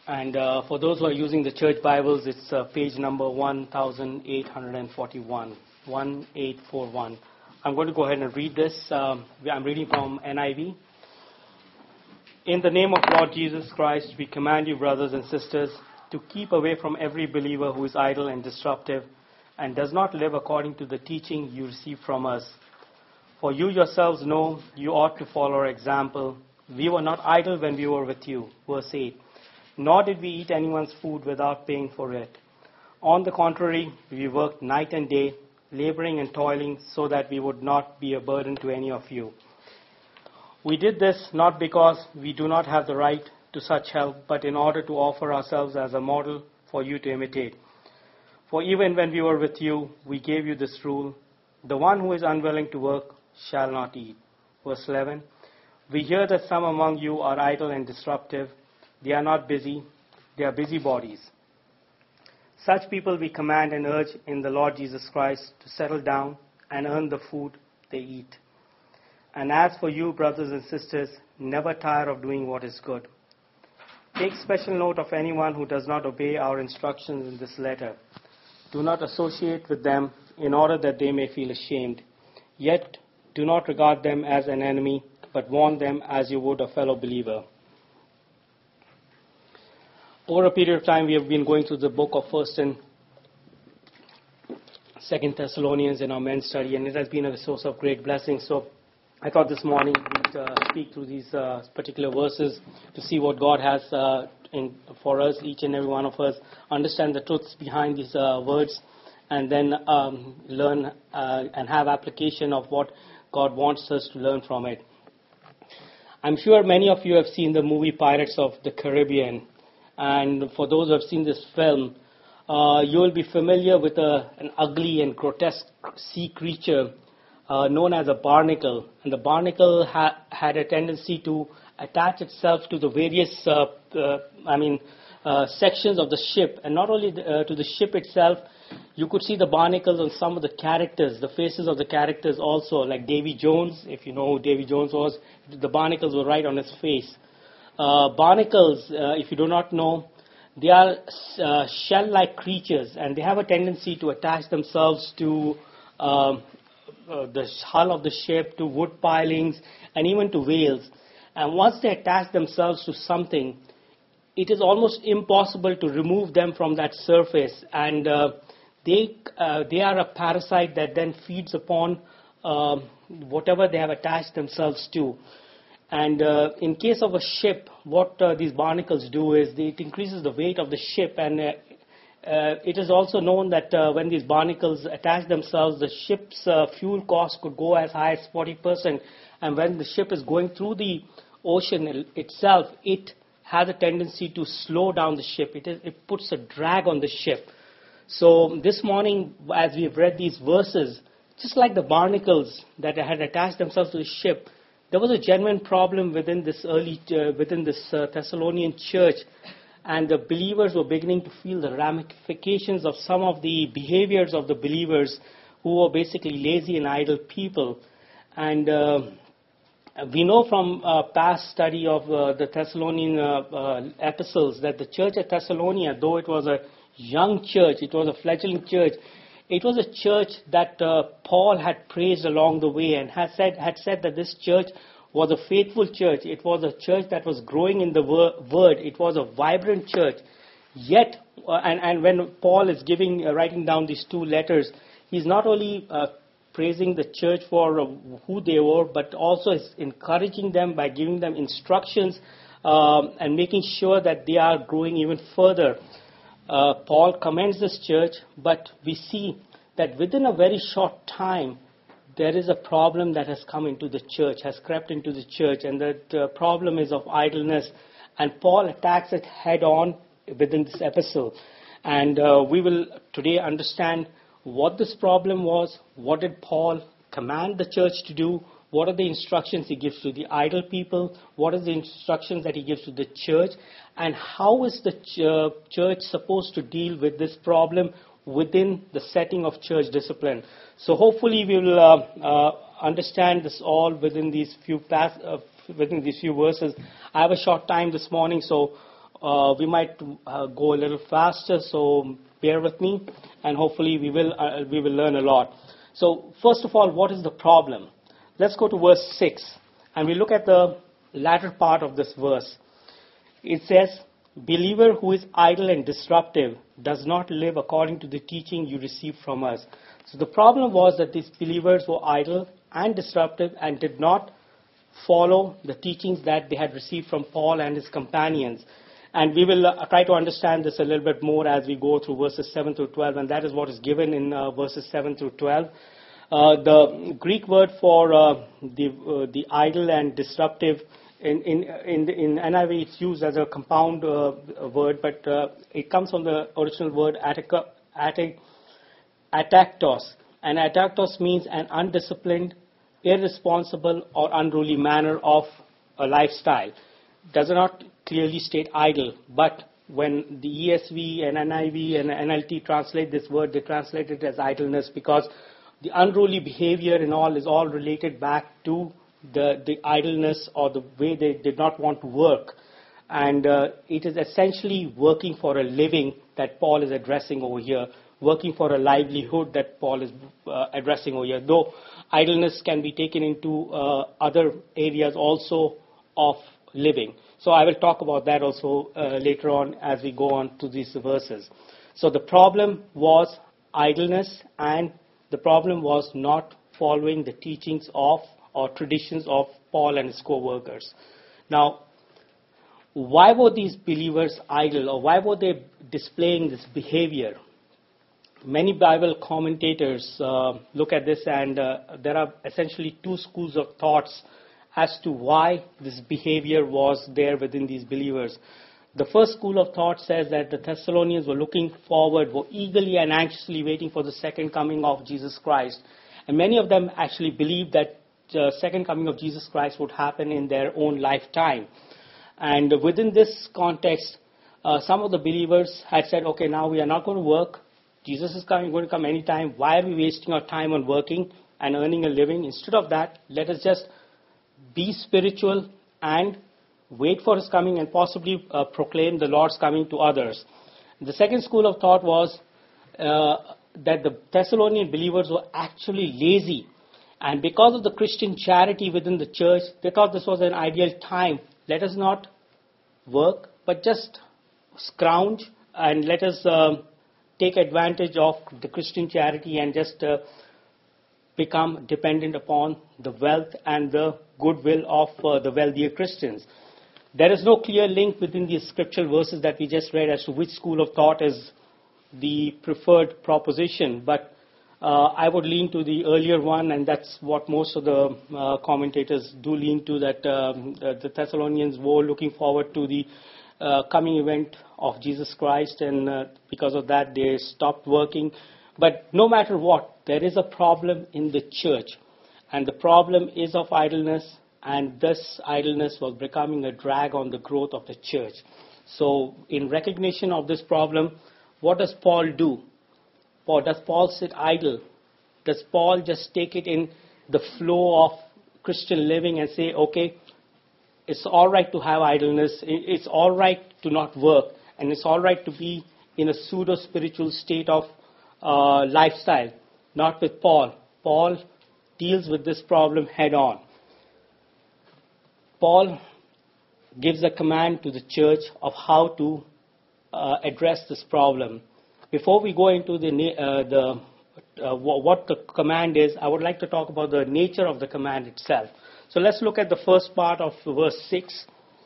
And for those who are using the church Bibles, it's page number 1841, 1841. I'm going to go ahead and read this. I'm reading from NIV. In the name of Lord Jesus Christ, we command you, brothers and sisters, to keep away from every believer who is idle and disruptive and does not live according to the teaching you received from us. For you yourselves know you ought to follow our example. We were not idle when we were with you. Verse 8. Nor did we eat anyone's food without paying for it. On the contrary, we worked night and day, laboring and toiling so that we would not be a burden to any of you. We did this not because we do not have the right to such help, but in order to offer ourselves as a model for you to imitate. For even when we were with you, we gave you this rule: the one who is unwilling to work shall not eat. Verse 11. We hear that some among you are idle and disruptive. They are not busy, they are busybodies. Such people we command and urge in the Lord Jesus Christ to settle down and earn the food they eat. And as for you, brothers and sisters, never tire of doing what is good. Take special note of anyone who does not obey our instructions in this letter. Do not associate with them in order that they may feel ashamed. Yet do not regard them as an enemy, but warn them as you would a fellow believer. Over a period of time, we have been going through the book of 1st and 2nd Thessalonians in our men's study, and it has been a source of great blessing. So I thought this morning we'd speak through these particular verses to see what God has for us, each and every one of us, understand the truths behind these words, and then learn and have application of what God wants us to learn from it. I'm sure many of you have seen the movie Pirates of the Caribbean. And for those who have seen this film, you will be familiar with an ugly and grotesque sea creature known as a barnacle. And the barnacle had a tendency to attach itself to the various sections of the ship. And not only to the ship itself, you could see the barnacles on some of the characters, the faces of the characters also, like Davy Jones. If you know who Davy Jones was, the barnacles were right on his face. Barnacles, if you do not know, they are shell-like creatures, and they have a tendency to attach themselves to the hull of the ship, to wood pilings, and even to whales. And once they attach themselves to something, it is almost impossible to remove them from that surface. And they are a parasite that then feeds upon whatever they have attached themselves to. And in case of a ship, what these barnacles do is it increases the weight of the ship. And it is also known that when these barnacles attach themselves, the ship's fuel cost could go as high as 40%. And when the ship is going through the ocean itself, it has a tendency to slow down the ship. It puts a drag on the ship. So this morning, as we have read these verses, just like the barnacles that had attached themselves to the ship, there was a genuine problem within this Thessalonian church, and the believers were beginning to feel the ramifications of some of the behaviors of the believers who were basically lazy and idle people. And we know from past study of the Thessalonian epistles that the church at Thessalonia, though it was a young church, it was a fledgling church, it was a church that Paul had praised along the way and had said that this church was a faithful church. It was a church that was growing in the word. It was a vibrant church. Yet, and when Paul is writing down these two letters, he's not only praising the church for who they were, but also is encouraging them by giving them instructions and making sure that they are growing even further. Paul commends this church, but we see that within a very short time, there is a problem that has come into the church, has crept into the church, and that problem is of idleness. And Paul attacks it head on within this epistle. And we will today understand what this problem was, what did Paul command the church to do, what are the instructions he gives to the idle people, what are the instructions that he gives to the church, and how is the church supposed to deal with this problem within the setting of church discipline. So hopefully we will understand this all within these few verses. I have a short time this morning, so we might go a little faster, so bear with me, and hopefully we will learn a lot. So first of all, what is the problem? Let's go to verse 6, and we look at the latter part of this verse. It says, "Believer who is idle and disruptive does not live according to the teaching you received from us." So the problem was that these believers were idle and disruptive and did not follow the teachings that they had received from Paul and his companions. And we will try to understand this a little bit more as we go through verses 7 through 12, and that is what is given in verses 7 through 12. The Greek word for the idle and disruptive in NIV, it's used as a compound word, but it comes from the original word ataktos. And ataktos means an undisciplined, irresponsible, or unruly manner of a lifestyle. Does not clearly state idle, but when the ESV and NIV and NLT translate this word, they translate it as idleness, because the unruly behavior and all is all related back to the idleness or the way they did not want to work. And it is essentially working for a living that Paul is addressing over here, working for a livelihood that Paul is addressing over here, though idleness can be taken into other areas also of living. So I will talk about that also later on as we go on to these verses. So the problem was idleness, and the problem was not following the teachings of or traditions of Paul and his co-workers. Now, why were these believers idle, or why were they displaying this behavior? Many Bible commentators look at this, and there are essentially two schools of thoughts as to why this behavior was there within these believers. The first school of thought says that the Thessalonians were looking forward, were eagerly and anxiously waiting for the second coming of Jesus Christ. And many of them actually believed that the second coming of Jesus Christ would happen in their own lifetime. And within this context, some of the believers had said, okay, now we are not going to work. Jesus is going to come anytime. Why are we wasting our time on working and earning a living? Instead of that, let us just be spiritual and wait for his coming and possibly proclaim the Lord's coming to others. The second school of thought was that the Thessalonian believers were actually lazy. And because of the Christian charity within the church, they thought this was an ideal time. Let us not work, but just scrounge, and let us take advantage of the Christian charity and just become dependent upon the wealth and the goodwill of the wealthier Christians. There is no clear link within these scriptural verses that we just read as to which school of thought is the preferred proposition, but I would lean to the earlier one, and that's what most of the commentators do lean to, that the Thessalonians were looking forward to the coming event of Jesus Christ, and because of that they stopped working. But no matter what, there is a problem in the church, and the problem is of idleness, and this idleness was becoming a drag on the growth of the church. So in recognition of this problem, what does Paul do? Does Paul sit idle? Does Paul just take it in the flow of Christian living and say, okay, it's all right to have idleness, it's all right to not work, and it's all right to be in a pseudo-spiritual state of lifestyle? Not with Paul. Paul deals with this problem head on. Paul gives a command to the church of how to address this problem. Before we go into what the command is, I would like to talk about the nature of the command itself. So let's look at the first part of verse 6.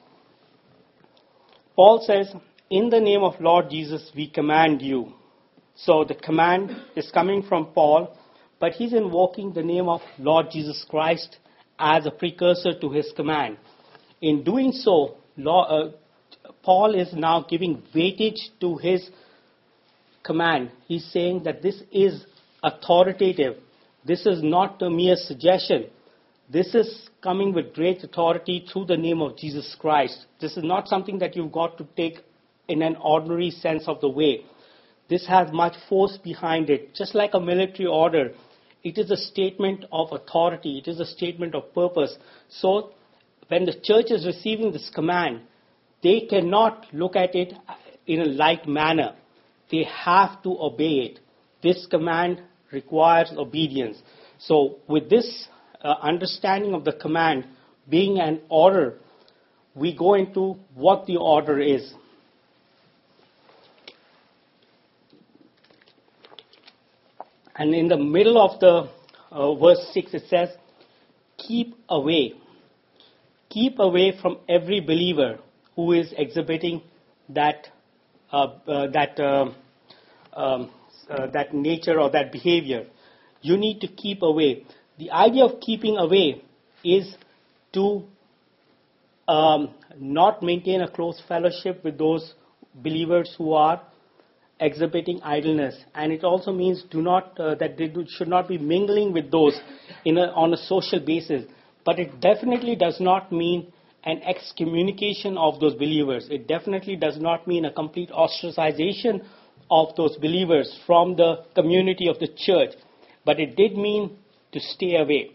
Paul says, "In the name of Lord Jesus, we command you." So the command is coming from Paul, but he's invoking the name of Lord Jesus Christ as a precursor to his command. In doing so, Paul is now giving weightage to his command. He's saying that this is authoritative. This is not a mere suggestion. This is coming with great authority through the name of Jesus Christ. This is not something that you've got to take in an ordinary sense of the way. This has much force behind it. Just like a military order, it is a statement of authority. It is a statement of purpose. So when the church is receiving this command, they cannot look at it in a light manner. They have to obey it. This command requires obedience. So with this understanding of the command being an order, we go into what the order is. And in the middle of the verse 6, it says, keep away. Keep away from every believer who is exhibiting that nature or that behavior. You need to keep away. The idea of keeping away is to not maintain a close fellowship with those believers who are exhibiting idleness, and it also means that they should not be mingling with those on a social basis. But it definitely does not mean an excommunication of those believers. It definitely does not mean a complete ostracization of those believers from the community of the church. But it did mean to stay away.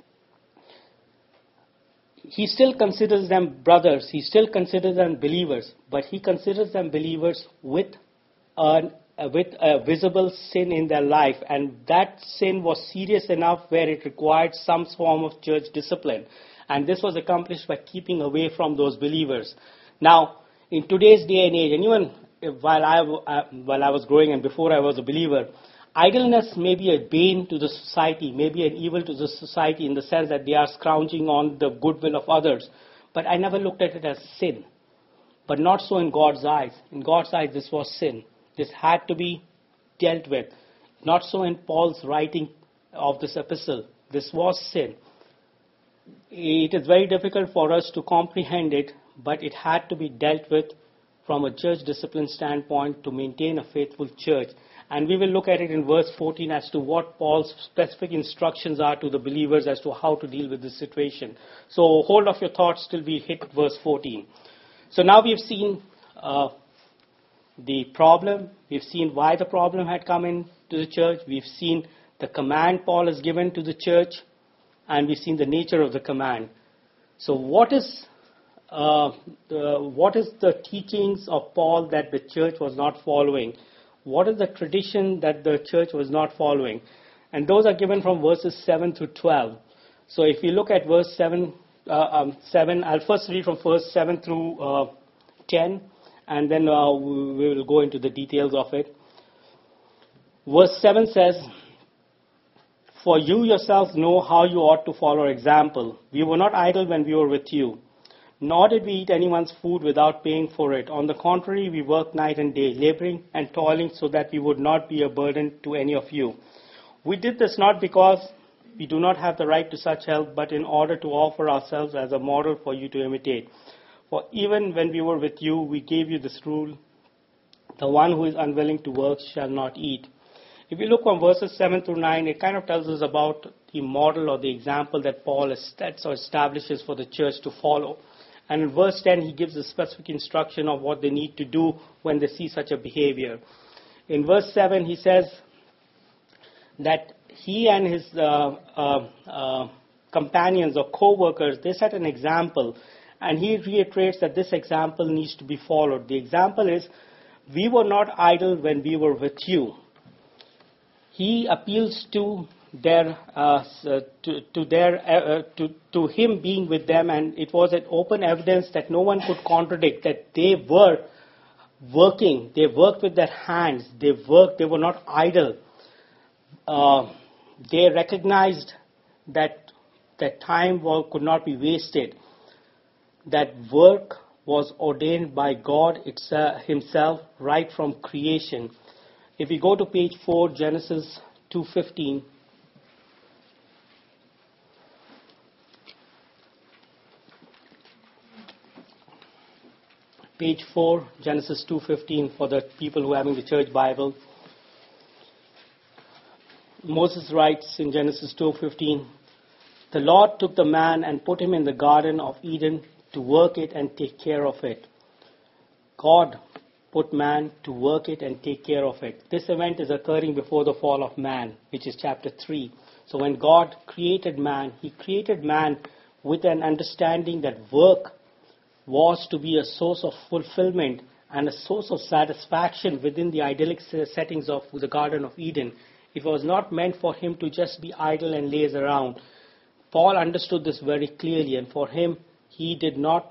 He still considers them brothers. He still considers them believers. But he considers them believers with a visible sin in their life. And that sin was serious enough where it required some form of church discipline. And this was accomplished by keeping away from those believers. Now, in today's day and age, and even while I was growing and before I was a believer, idleness may be a bane to the society, may be an evil to the society in the sense that they are scrounging on the goodwill of others. But I never looked at it as sin. But not so in God's eyes. In God's eyes, this was sin. This had to be dealt with. Not so in Paul's writing of this epistle. This was sin. It is very difficult for us to comprehend it, but it had to be dealt with from a church discipline standpoint to maintain a faithful church. And we will look at it in verse 14 as to what Paul's specific instructions are to the believers as to how to deal with this situation. So hold off your thoughts till we hit verse 14. So now we've seen the problem. We've seen why the problem had come into the church. We've seen the command Paul has given to the church. And we've seen the nature of the command. So what is the teachings of Paul that the church was not following? What is the tradition that the church was not following? And those are given from verses 7 through 12. So if you look at verse 7, I'll first read from verse 7 through 10, and then we will go into the details of it. Verse 7 says, "For you yourselves know how you ought to follow our example. We were not idle when we were with you, nor did we eat anyone's food without paying for it. On the contrary, we worked night and day, laboring and toiling so that we would not be a burden to any of you. We did this not because we do not have the right to such help, but in order to offer ourselves as a model for you to imitate. For even when we were with you, we gave you this rule: the one who is unwilling to work shall not eat." If you look from verses 7 through 9, it kind of tells us about the model or the example that Paul sets or establishes for the church to follow. And in verse 10, he gives a specific instruction of what they need to do when they see such a behavior. In verse 7, he says that he and his companions or co-workers, they set an example. And he reiterates that this example needs to be followed. The example is, we were not idle when we were with you. He appeals to him being with them, and it was an open evidence that no one could contradict, that they were working. They worked with their hands. They worked. They were not idle. They recognized that time could not be wasted. That work was ordained by God himself right from creation. If we go to page 4, Genesis 2:15. Page 4, Genesis 2:15 for the people who are having the church Bible. Moses writes in Genesis 2:15, "The Lord took the man and put him in the Garden of Eden to work it and take care of it." God put man to work it and take care of it. This event is occurring before the fall of man, which is chapter 3. So when God created man, he created man with an understanding that work was to be a source of fulfillment and a source of satisfaction within the idyllic settings of the Garden of Eden. It was not meant for him to just be idle and laze around. Paul understood this very clearly, and for him, he did not.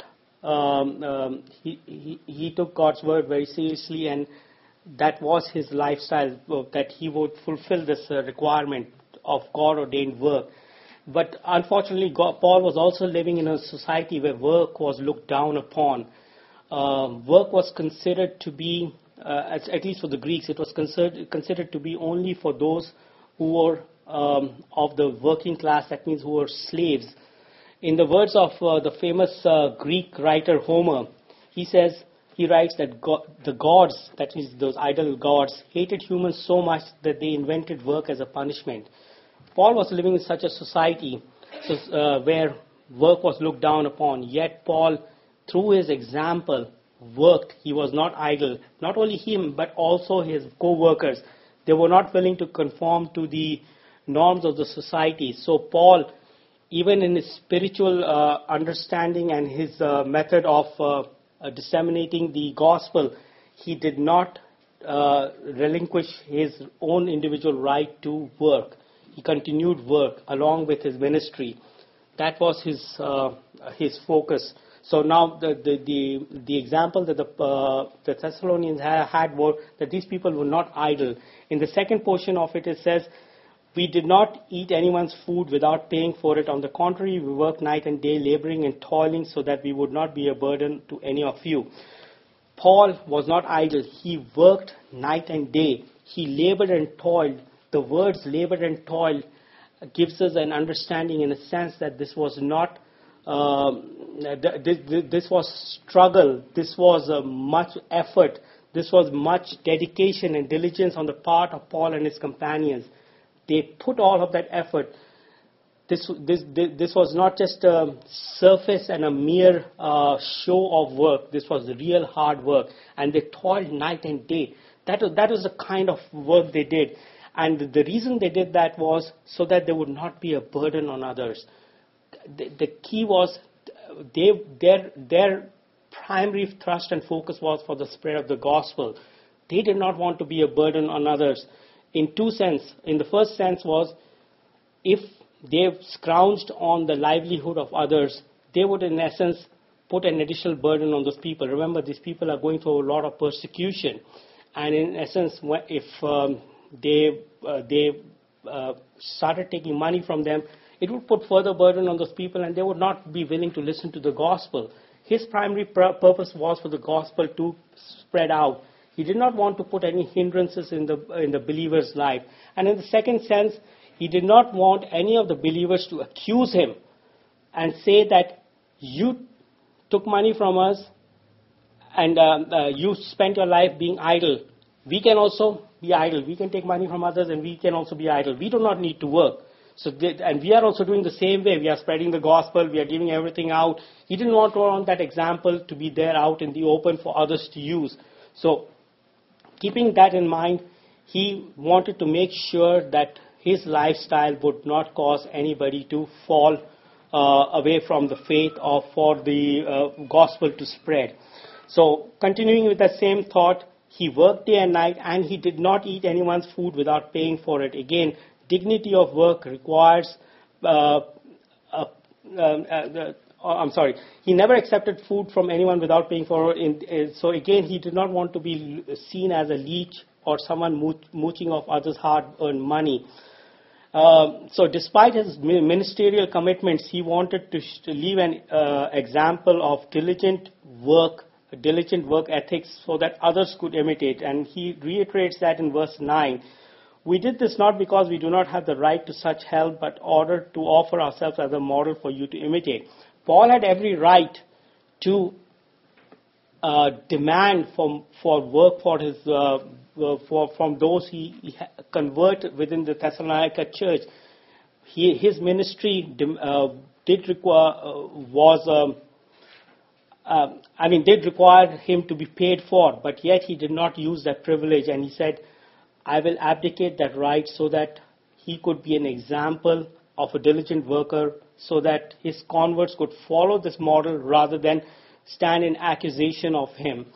He took God's word very seriously, and that was his lifestyle, that he would fulfill this requirement of God-ordained work. But unfortunately, Paul was also living in a society where work was looked down upon. Work was considered to be, at least for the Greeks, it was considered to be only for those who were of the working class, that means who were slaves. In the words of the famous Greek writer Homer, he writes that the gods, that is those idol gods, hated humans so much that they invented work as a punishment. Paul was living in such a society where work was looked down upon, yet Paul, through his example, worked. He was not idle. Not only him, but also his co-workers. They were not willing to conform to the norms of the society. So Paul, even in his spiritual understanding and his method of disseminating the gospel, he did not relinquish his own individual right to work. He continued work along with his ministry. That was his focus. So now the example that the Thessalonians had were that these people were not idle. In the second portion of it, it says, "We did not eat anyone's food without paying for it. On the contrary, we worked night and day, laboring and toiling so that we would not be a burden to any of you." Paul was not idle. He worked night and day. He labored and toiled. The words labored and toiled gives us an understanding in a sense that this was not, this was struggle. This was much effort. This was much dedication and diligence on the part of Paul and his companions. They put all of that effort. This was not just a surface and a mere show of work. This was real hard work. And they toiled night and day. That was the kind of work they did. And the reason they did that was so that there would not be a burden on others. The key was their primary thrust and focus was for the spread of the gospel. They did not want to be a burden on others. In two senses. In the first sense was, if they scrounged on the livelihood of others, they would in essence put an additional burden on those people. Remember, these people are going through a lot of persecution. And in essence, if they started taking money from them, it would put further burden on those people, and they would not be willing to listen to the gospel. His primary purpose was for the gospel to spread out. He did not want to put any hindrances in the believer's life. And in the second sense, he did not want any of the believers to accuse him and say that you took money from us and you spent your life being idle. We can also be idle. We can take money from others and we can also be idle. We do not need to work. And we are also doing the same way. We are spreading the gospel. We are giving everything out. He didn't want that example to be there out in the open for others to use. So keeping that in mind, he wanted to make sure that his lifestyle would not cause anybody to fall away from the faith or for the gospel to spread. So continuing with that same thought, he worked day and night, and he did not eat anyone's food without paying for it. Again, dignity of work requires, he never accepted food from anyone without paying for it. So again, he did not want to be seen as a leech or someone mooching off others' hard-earned money. So despite his ministerial commitments, he wanted to leave an example of diligent work ethics so that others could imitate. And he reiterates that in verse 9. "We did this not because we do not have the right to such help, but in order to offer ourselves as a model for you to imitate." Paul had every right to demand for work for his from those he converted within the Thessalonica church. His ministry did require him to be paid for, but yet he did not use that privilege, and he said, "I will abdicate that right so that he could be an example of a diligent worker, so that his converts could follow this model rather than stand in accusation of him.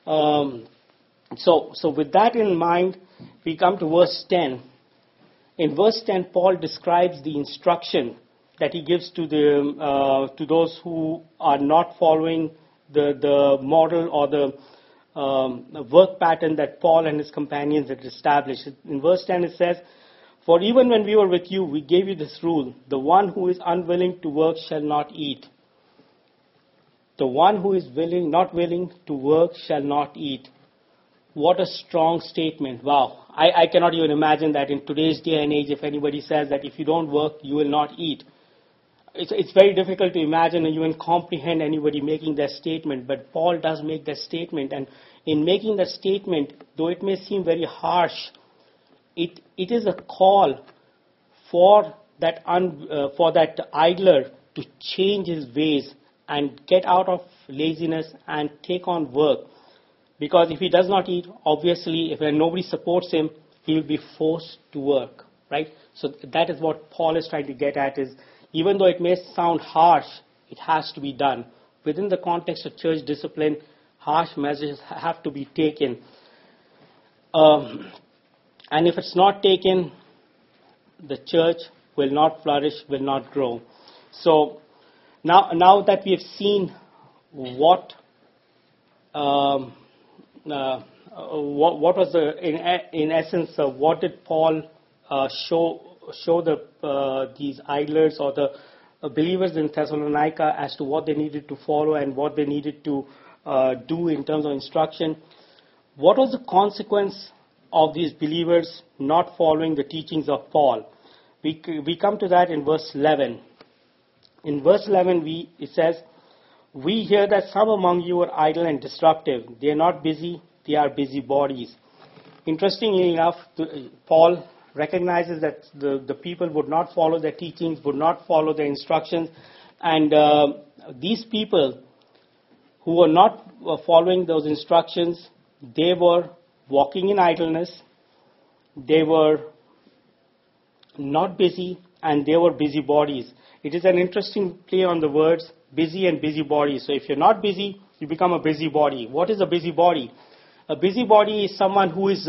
So with that in mind, we come to verse 10. In verse 10, Paul describes the instruction that he gives to those who are not following the model or the work pattern that Paul and his companions had established. In verse 10 it says, "For even when we were with you, we gave you this rule: the one who is unwilling to work shall not eat." The one who is not willing to work shall not eat. What a strong statement. Wow. I cannot even imagine that in today's day and age, if anybody says that if you don't work, you will not eat. It's very difficult to imagine and even comprehend anybody making that statement, but Paul does make that statement. And in making that statement, though it may seem very harsh, it is a call for that idler to change his ways and get out of laziness and take on work. Because if he does not eat, obviously, if nobody supports him, he will be forced to work, right? So that is what Paul is trying to get at, is even though it may sound harsh, it has to be done. Within the context of church discipline, harsh measures have to be taken. And if it's not taken, the church will not flourish, will not grow. So now that we have seen what was in essence what did Paul show these idlers or the believers in Thessalonica as to what they needed to follow and what they needed to do in terms of instruction. What was the consequence of these believers not following the teachings of Paul? We come to that in verse 11. In verse 11 it says, "We hear that some among you are idle and disruptive. They are not busy, they are busybodies." Interestingly enough, Paul recognizes that the people would not follow their teachings, would not follow their instructions. And these people who were not following those instructions, they were walking in idleness, they were not busy, and they were busybodies. It is an interesting play on the words, busy and busybody. So if you're not busy, you become a busybody. What is a busybody? A busybody is someone who has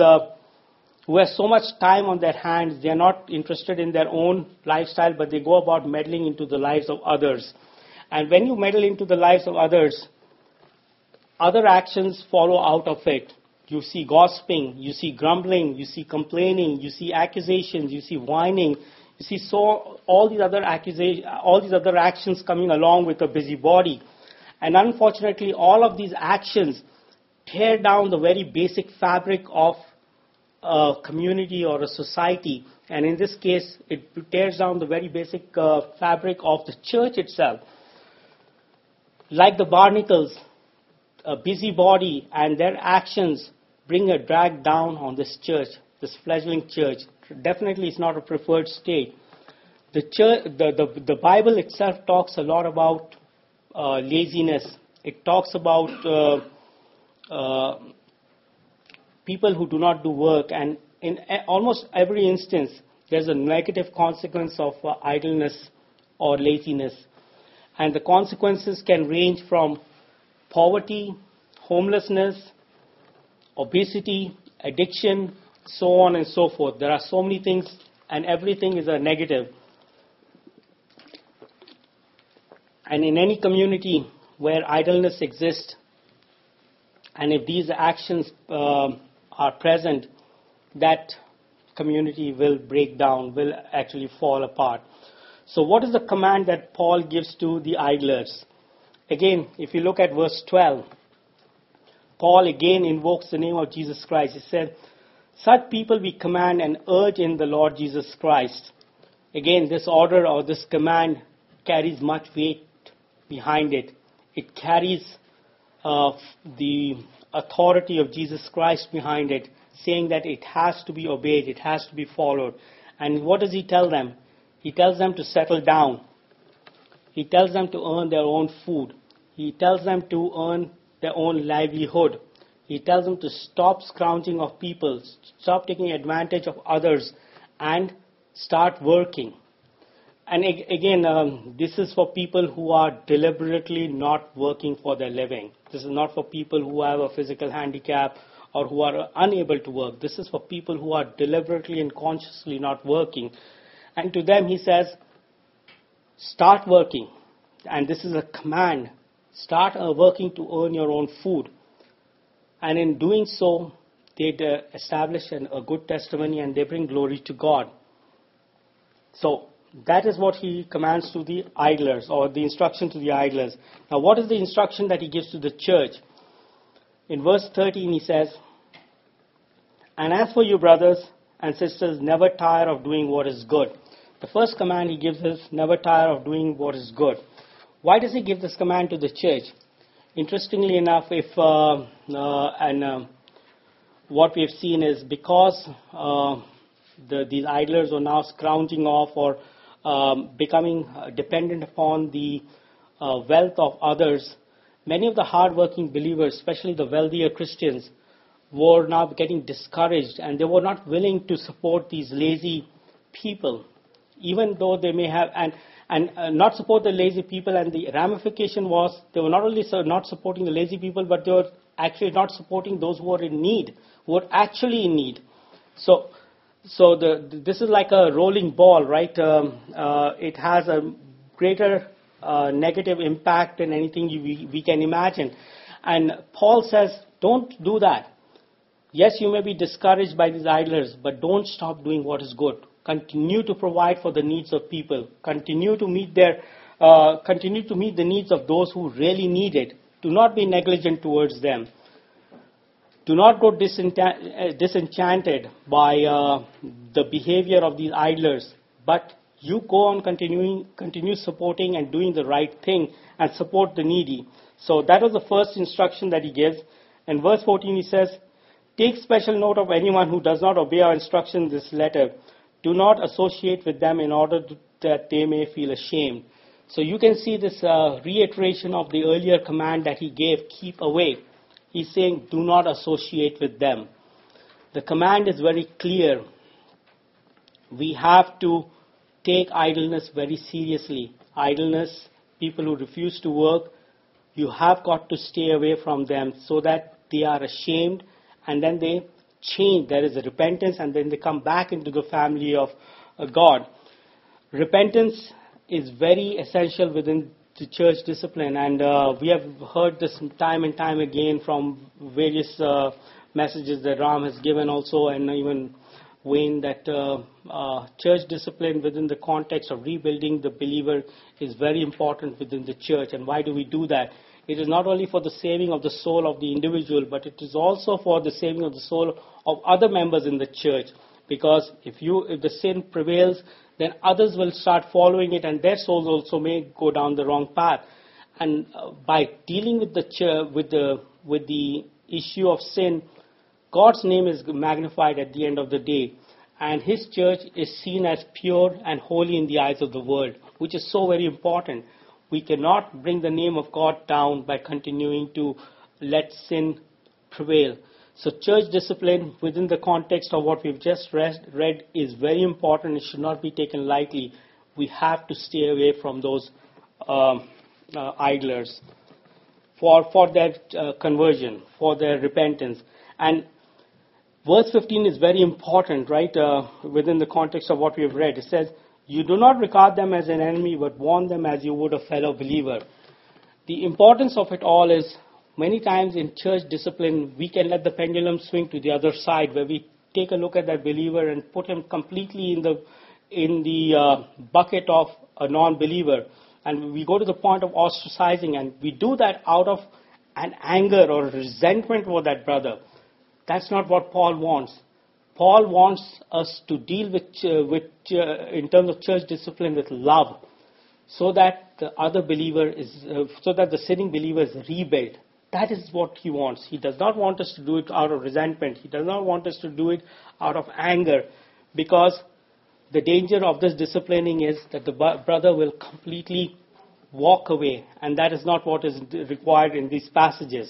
so much time on their hands, they are not interested in their own lifestyle, but they go about meddling into the lives of others. And when you meddle into the lives of others, other actions follow out of it. You see gossiping, you see grumbling, you see complaining, you see accusations, you see whining, you see all these other actions coming along with a busybody. And unfortunately, all of these actions tear down the very basic fabric of a community or a society. And in this case, it tears down the very basic fabric of the church itself. Like the barnacles, a busybody and their actions bring a drag down on this church, this fledgling church. Definitely it's not a preferred state. The Bible itself talks a lot about laziness. It talks about people who do not do work, and in almost every instance there's a negative consequence of idleness or laziness. And the consequences can range from poverty, homelessness, obesity, addiction, so on and so forth. There are so many things, and everything is a negative. And in any community where idleness exists, and if these actions are present, that community will break down, will actually fall apart. So what is the command that Paul gives to the idlers? Again, if you look at verse 12, Paul again invokes the name of Jesus Christ. He said, "Such people we command and urge in the Lord Jesus Christ." Again, this order or this command carries much weight behind it. It carries the authority of Jesus Christ behind it, saying that it has to be obeyed, it has to be followed. And what does he tell them? He tells them to settle down. He tells them to earn their own food. He tells them to earn their own livelihood. He tells them to stop scrounging of people, stop taking advantage of others, and start working. And again, this is for people who are deliberately not working for their living. This is not for people who have a physical handicap or who are unable to work. This is for people who are deliberately and consciously not working. And to them he says, start working. And this is a command. Start working to earn your own food. And in doing so, they establish a good testimony and they bring glory to God. So that is what he commands to the idlers, or the instruction to the idlers. Now what is the instruction that he gives to the church? In verse 13 he says, and as for you brothers and sisters, never tire of doing what is good. The first command he gives is never tire of doing what is good. Why does he give this command to the church? Interestingly enough, what we have seen is because these idlers are now scrounging off or becoming dependent upon the wealth of others, many of the hard-working believers, especially the wealthier Christians, were now getting discouraged, and they were not willing to support these lazy people, even though they may have, and not support the lazy people. And the ramification was they were not only not supporting the lazy people, but they were actually not supporting those who were in need, who were actually in need. So this is like a rolling ball, right? It has a greater negative impact than anything we can imagine. And Paul says, don't do that. Yes, you may be discouraged by these idlers, but don't stop doing what is good. Continue to provide for the needs of people. Continue to meet the needs of those who really need it. Do not be negligent towards them. Do not go disenchanted by the behavior of these idlers, but you go on continue supporting and doing the right thing and support the needy. So that was the first instruction that he gives. In verse 14 he says, take special note of anyone who does not obey our instruction in this letter. Do not associate with them in order that they may feel ashamed. So you can see this reiteration of the earlier command that he gave, keep away. He's saying, do not associate with them. The command is very clear. We have to take idleness very seriously. Idleness, people who refuse to work, you have got to stay away from them so that they are ashamed and then they change. There is a repentance and then they come back into the family of God. Repentance is very essential within the church discipline, and we have heard this time and time again from various messages that Ram has given also, and even Wayne, that church discipline within the context of rebuilding the believer is very important within the church. And why do we do that? It is not only for the saving of the soul of the individual, but it is also for the saving of the soul of other members in the church. Because if the sin prevails, then others will start following it, and their souls also may go down the wrong path. And by dealing with the issue of sin, God's name is magnified at the end of the day, and His church is seen as pure and holy in the eyes of the world, which is so very important. We cannot bring the name of God down by continuing to let sin prevail. So church discipline within the context of what we've just read is very important. It should not be taken lightly. We have to stay away from those idlers for their conversion, for their repentance. And verse 15 is very important, right, within the context of what we have read. It says, you do not regard them as an enemy, but warn them as you would a fellow believer. The importance of it all is, many times in church discipline, we can let the pendulum swing to the other side, where we take a look at that believer and put him completely in the bucket of a non-believer. And we go to the point of ostracizing, and we do that out of an anger or resentment for that brother. That's not what Paul wants. Paul wants us to deal with in terms of church discipline with love, so that the other believer so that the sinning believer is rebuilt. That is what he wants. He does not want us to do it out of resentment. He does not want us to do it out of anger, because the danger of this disciplining is that the brother will completely walk away, and that is not what is required in these passages.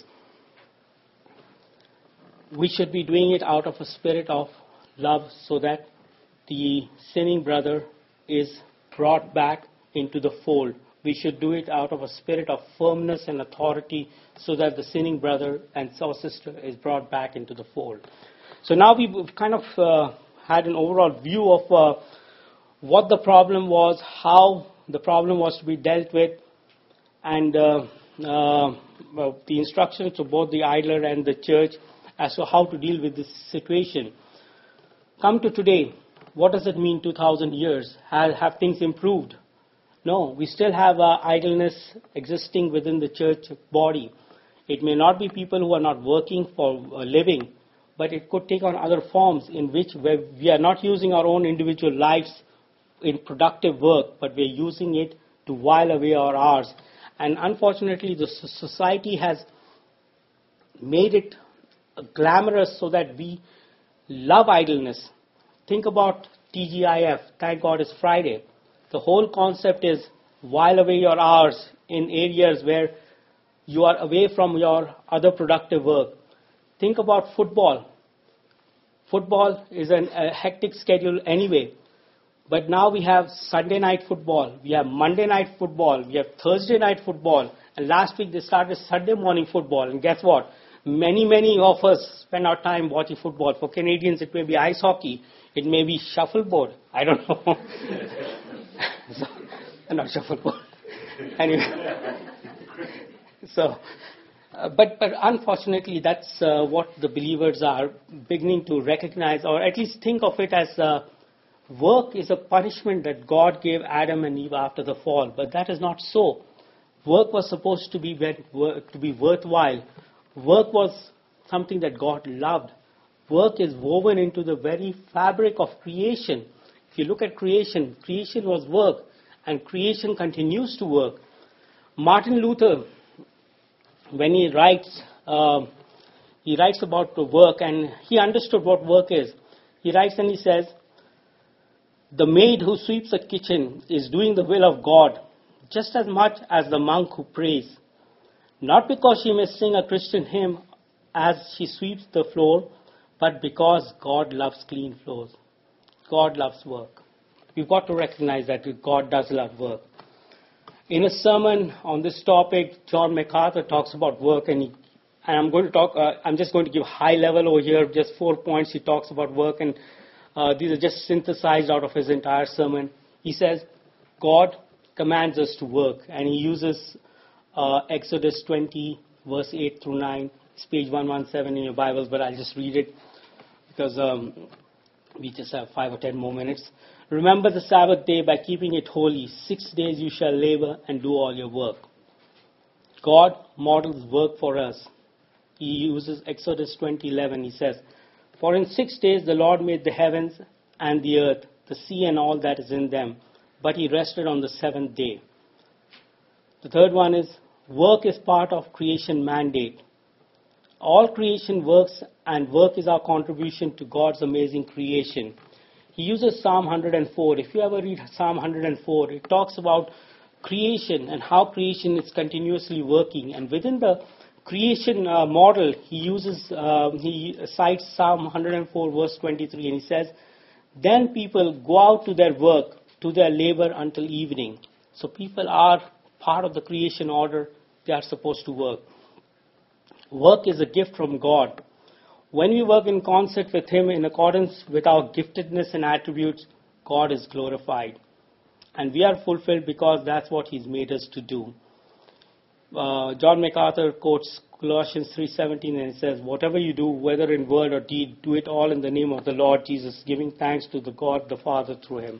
We should be doing it out of a spirit of love, so that the sinning brother is brought back into the fold. We should do it out of a spirit of firmness and authority so that the sinning brother and sister is brought back into the fold. So now we've kind of had an overall view of what the problem was, how the problem was to be dealt with, and the instructions to both the idler and the church as to how to deal with this situation. Come to today, what does it mean 2,000 years? Have things improved? No, we still have idleness existing within the church body. It may not be people who are not working for a living, but it could take on other forms in which we are not using our own individual lives in productive work, but we're using it to while away our hours. And unfortunately, the society has made it glamorous so that we love idleness. Think about TGIF, Thank God It's Friday. The whole concept is while away your hours in areas where you are away from your other productive work. Think about football. Football is a hectic schedule anyway. But now we have Sunday night football, we have Monday night football, we have Thursday night football, and last week they started Sunday morning football. And guess what? Many of us spend our time watching football. For Canadians, it may be ice hockey, it may be shuffleboard. I don't know. Not shuffleboard. Anyway. So, but unfortunately, that's what the believers are beginning to recognize, or at least think of it as work is a punishment that God gave Adam and Eve after the fall. But that is not so. Work was supposed to be worthwhile. Work was something that God loved. Work is woven into the very fabric of creation. If you look at creation, creation was work, and creation continues to work. Martin Luther, when he writes about the work, and he understood what work is. He writes and he says, "The maid who sweeps the kitchen is doing the will of God just as much as the monk who prays. Not because she may sing a Christian hymn as she sweeps the floor, but because God loves clean floors." God loves work. We've got to recognize that God does love work. In a sermon on this topic, John MacArthur talks about work, and I'm going to talk. I'm just going to give high level over here, just 4 points. He talks about work, and these are just synthesized out of his entire sermon. He says, God commands us to work, and he uses Exodus 20, verse 8 through 9. It's page 117 in your Bibles, but I'll just read it because we just have 5 or 10 more minutes. "Remember the Sabbath day by keeping it holy. 6 days you shall labor and do all your work." God models work for us. He uses Exodus 20:11. He says, "For in 6 days the Lord made the heavens and the earth, the sea and all that is in them, but he rested on the seventh day." The third one is, work is part of creation mandate. All creation works, and work is our contribution to God's amazing creation. He uses Psalm 104. If you ever read Psalm 104, it talks about creation and how creation is continuously working. And within the creation model, he cites Psalm 104, verse 23, and he says, "Then people go out to their work, to their labor until evening." So people are part of the creation order. They are supposed to work. Work is a gift from God. When we work in concert with him in accordance with our giftedness and attributes, God is glorified. And we are fulfilled because that's what he's made us to do. John MacArthur quotes Colossians 3:17, and it says, "Whatever you do, whether in word or deed, do it all in the name of the Lord Jesus, giving thanks to the God the Father through him."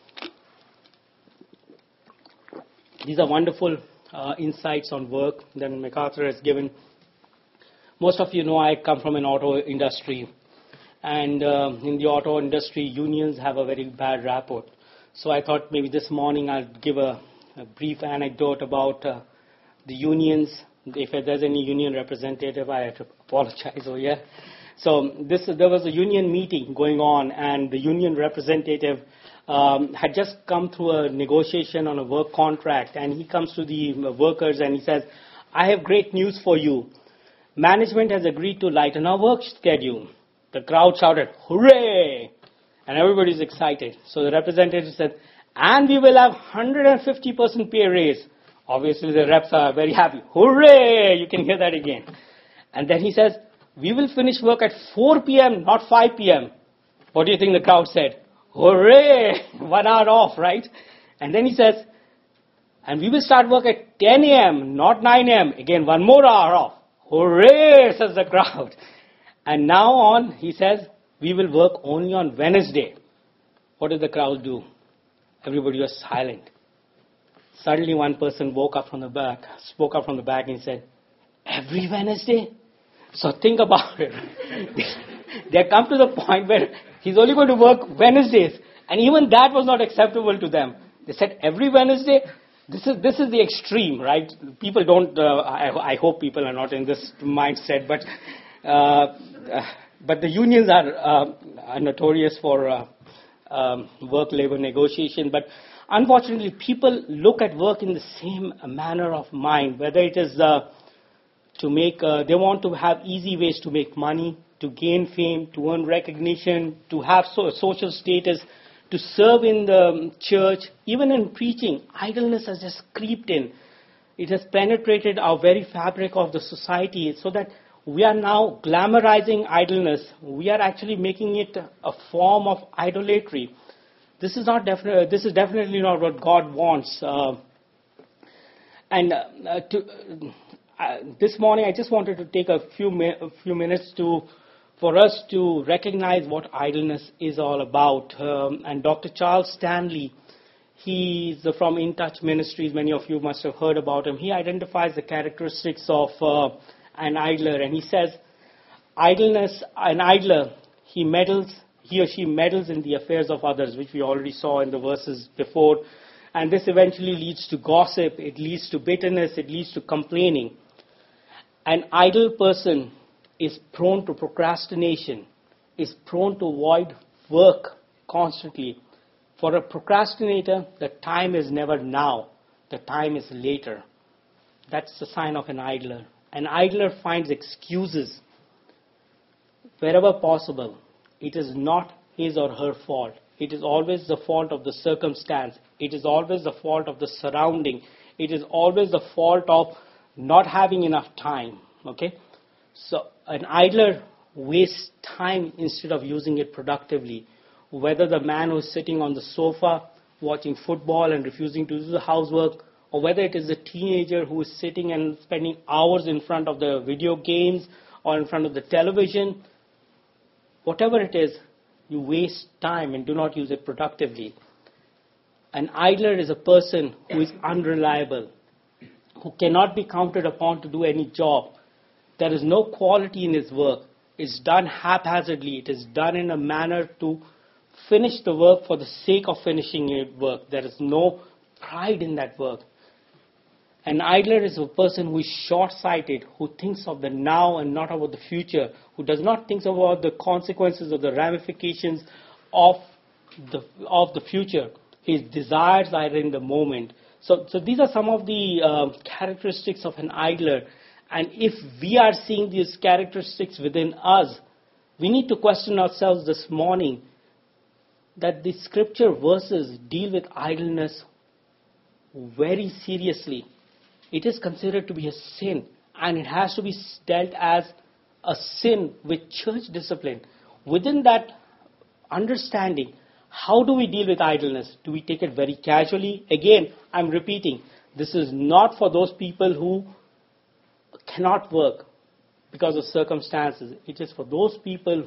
These are wonderful insights on work that MacArthur has given. Most of you know I come from an auto industry, and in the auto industry, unions have a very bad rapport. So I thought maybe this morning I'll give a brief anecdote about the unions. If there's any union representative, I have to apologize over here. So there was a union meeting going on, and the union representative had just come through a negotiation on a work contract, and he comes to the workers and he says, "I have great news for you. Management has agreed to lighten our work schedule." The crowd shouted, "Hooray!" And everybody's excited. So the representative said, and we will have 150% pay raise. Obviously, the reps are very happy. Hooray! You can hear that again. And then he says, we will finish work at 4 p.m., not 5 p.m. What do you think the crowd said? Hooray! 1 hour off, right? And then he says, and we will start work at 10 a.m., not 9 a.m. Again, 1 more hour off. Hooray, says the crowd. And now on, he says, we will work only on Wednesday. What did the crowd do? Everybody was silent. Suddenly one person spoke up from the back and said, every Wednesday? So think about it. They have come to the point where he's only going to work Wednesdays. And even that was not acceptable to them. They said, every Wednesday? This is the extreme, right? People don't, I hope people are not in this mindset, but the unions are notorious for work-labor negotiation. But unfortunately, people look at work in the same manner of mind, whether it is to make, they want to have easy ways to make money, to gain fame, to earn recognition, to have social status, to serve in the church. Even in preaching, idleness has just creeped in. It has penetrated our very fabric of the society, so that we are now glamorizing idleness. We are actually making it a form of idolatry. This is definitely not what God wants. This morning, I just wanted to take a few minutes for us to recognize what idleness is all about. And Dr. Charles Stanley, he's from In Touch Ministries. Many of you must have heard about him. He identifies the characteristics of an idler, and he says, an idler, he or she meddles in the affairs of others, which we already saw in the verses before. And this eventually leads to gossip, it leads to bitterness, it leads to complaining. An idle person is prone to procrastination, is prone to avoid work constantly. For a procrastinator, the time is never now, the time is later. That's the sign of an idler. An idler finds excuses wherever possible. It is not his or her fault. It is always the fault of the circumstance. It is always the fault of the surrounding. It is always the fault of not having enough time. Okay? So an idler wastes time instead of using it productively. Whether the man who is sitting on the sofa watching football and refusing to do the housework, or whether it is a teenager who is sitting and spending hours in front of the video games or in front of the television, whatever it is, you waste time and do not use it productively. An idler is a person who is unreliable, who cannot be counted upon to do any job. There is no quality in his work. It's done haphazardly. It is done in a manner to finish the work for the sake of finishing it work. There is no pride in that work. An idler is a person who is short-sighted, who thinks of the now and not about the future, who does not think about the consequences or the ramifications of the future. His desires are in the moment. So these are some of the characteristics of an idler. And if we are seeing these characteristics within us, we need to question ourselves this morning that the scripture verses deal with idleness very seriously. It is considered to be a sin, and it has to be dealt as a sin with church discipline. Within that understanding, how do we deal with idleness? Do we take it very casually? Again, I'm repeating, this is not for those people who cannot work because of circumstances. It is for those people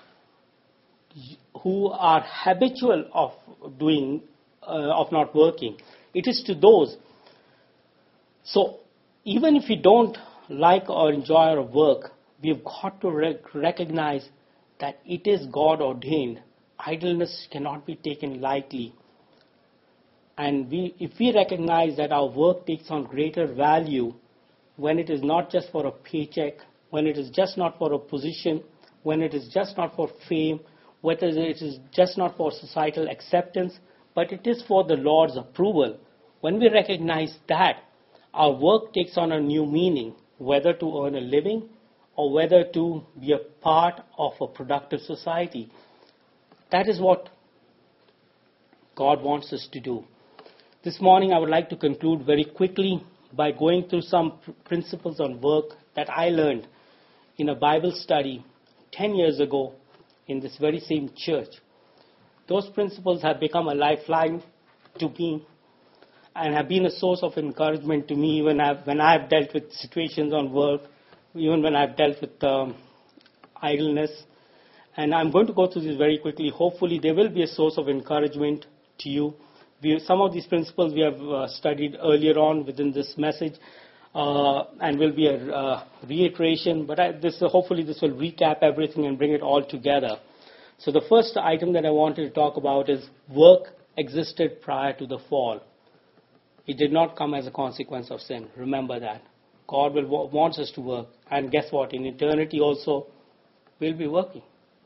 who are habitual of not working. It is to those. So even if we don't like or enjoy our work, we've got to recognize that it is God ordained. Idleness cannot be taken lightly. And if we recognize that our work takes on greater value when it is not just for a paycheck, when it is just not for a position, when it is just not for fame, whether it is just not for societal acceptance, but it is for the Lord's approval. When we recognize that, our work takes on a new meaning, whether to earn a living or whether to be a part of a productive society. That is what God wants us to do. This morning I would like to conclude very quickly by going through some principles on work that I learned in a Bible study 10 years ago in this very same church. Those principles have become a lifeline to me and have been a source of encouragement to me when I've dealt with situations on work, even when I've dealt with idleness. And I'm going to go through this very quickly. Hopefully they will be a source of encouragement to you. Some of these principles we have studied earlier on within this message and will be a reiteration, but hopefully this will recap everything and bring it all together. So the first item that I wanted to talk about is work existed prior to the fall. It did not come as a consequence of sin. Remember that. God wants us to work. And guess what? In eternity also, we'll be working.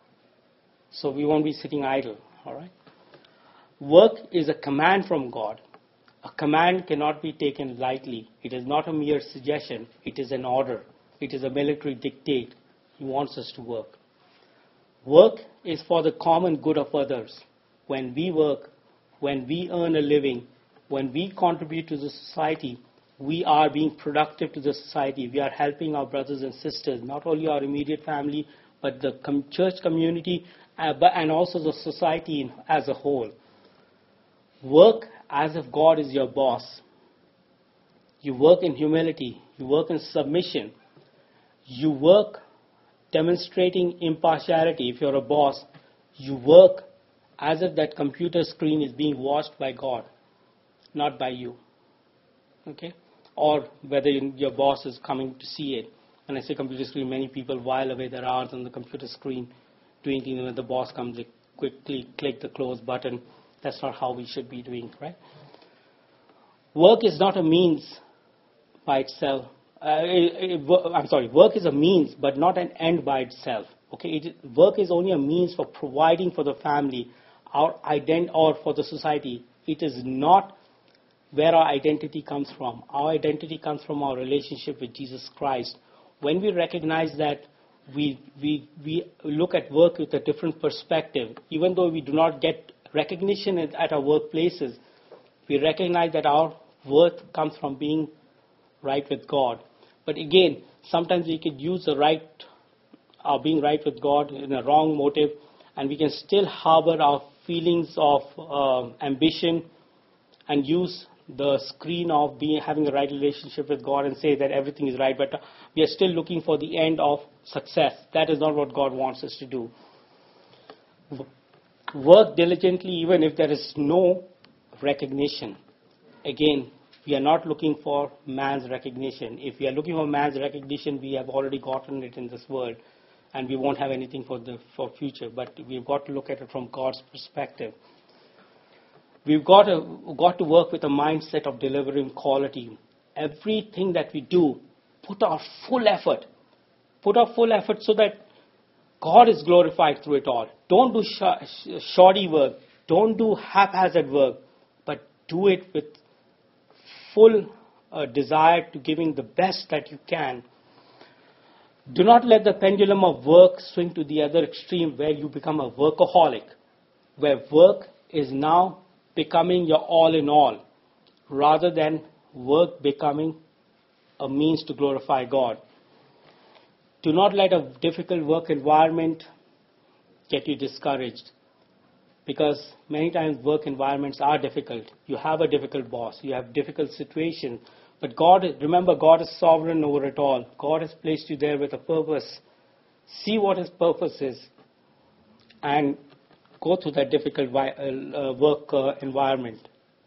So we won't be sitting idle. All right? Work is a command from God. A command cannot be taken lightly. It is not a mere suggestion. It is an order. It is a military dictate. He wants us to work. Work is for the common good of others. When we work, when we earn a living, when we contribute to the society, we are being productive to the society. We are helping our brothers and sisters, not only our immediate family, but the church community, and also the society as a whole. Work as if God is your boss. You work in humility. You work in submission. You work demonstrating impartiality. If you're a boss, you work as if that computer screen is being watched by God, not by you. Okay? Or whether your boss is coming to see it. When I say computer screen, many people while away their hours on the computer screen doing things. When the boss comes, they quickly click the close button. That's not how we should be doing, right? Work is not a means by itself. Work is a means, but not an end by itself. Okay, work is only a means for providing for the family, or for the society. It is not where our identity comes from. Our identity comes from our relationship with Jesus Christ. When we recognize that, we look at work with a different perspective. Even though we do not get recognition at our workplaces, we recognize that our worth comes from being right with God. But again, sometimes we could use being right with God in a wrong motive, and we can still harbor our feelings of ambition and use the screen of having a right relationship with God and say that everything is right, but we are still looking for the end of success. That is not what God wants us to do. Work diligently even if there is no recognition. Again, we are not looking for man's recognition. If we are looking for man's recognition, we have already gotten it in this world, and we won't have anything for future. But we've got to look at it from God's perspective. We've got to work with a mindset of delivering quality. Everything that we do, put our full effort. Put our full effort so that God is glorified through it all. Don't do shoddy work. Don't do haphazard work. But do it with full desire to giving the best that you can. Do not let the pendulum of work swing to the other extreme where you become a workaholic, where work is now becoming your all in all, rather than work becoming a means to glorify God. Do not let a difficult work environment get you discouraged, because many times work environments are difficult. You have a difficult boss, you have difficult situations, but remember, God is sovereign over it all. God has placed you there with a purpose. See what His purpose is and go through that difficult work environment.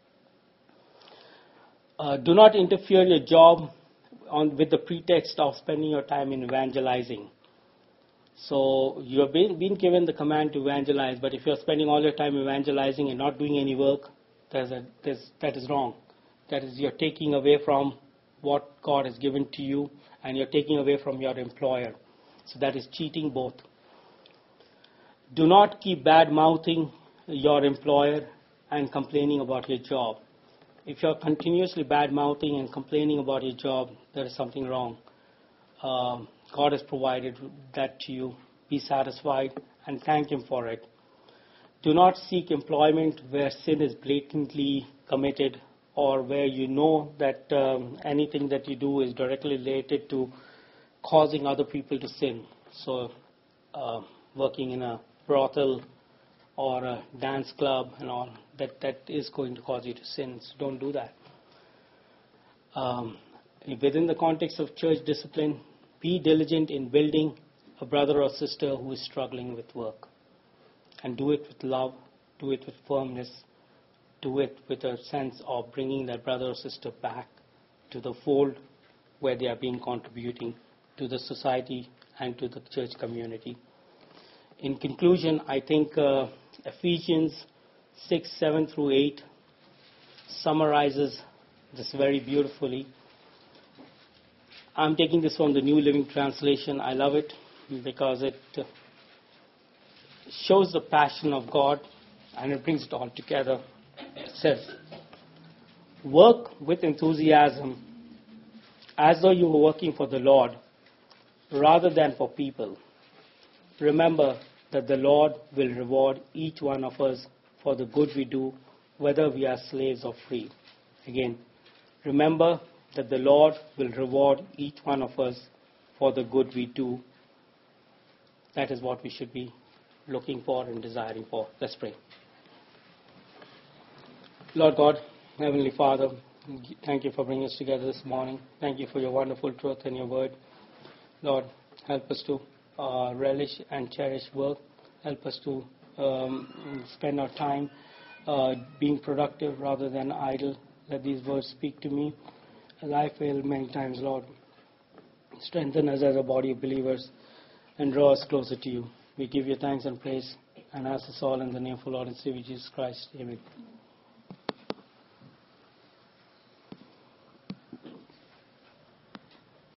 Do not interfere your job with the pretext of spending your time in evangelizing. So you have been given the command to evangelize, but if you are spending all your time evangelizing and not doing any work, that is wrong. That is, you're taking away from what God has given to you, and you're taking away from your employer. So that is cheating both. Do not keep bad-mouthing your employer and complaining about your job. If you're continuously bad-mouthing and complaining about your job, there is something wrong. God has provided that to you. Be satisfied and thank Him for it. Do not seek employment where sin is blatantly committed or where you know that anything that you do is directly related to causing other people to sin. So working in a brothel or a dance club and all, that is going to cause you to sin. So don't do that. Within the context of church discipline, be diligent in building a brother or sister who is struggling with work. And do it with love, do it with firmness, do it with a sense of bringing that brother or sister back to the fold where they are being contributing to the society and to the church community. In conclusion, I think Ephesians 6, 7 through 8 summarizes this very beautifully. I'm taking this from the New Living Translation. I love it because it shows the passion of God and it brings it all together. It says, work with enthusiasm as though you were working for the Lord rather than for people. Remember that the Lord will reward each one of us for the good we do, whether we are slaves or free. Again, remember that the Lord will reward each one of us for the good we do. That is what we should be looking for and desiring for. Let's pray. Lord God, Heavenly Father, thank you for bringing us together this morning. Thank you for your wonderful truth and your word. Lord, help us to relish and cherish work. Help us to spend our time being productive rather than idle. Let these words speak to me as I fail many times, Lord. Strengthen us as a body of believers and draw us closer to you. We give you thanks and praise and ask this all in the name of our Lord and Savior Jesus Christ. Amen.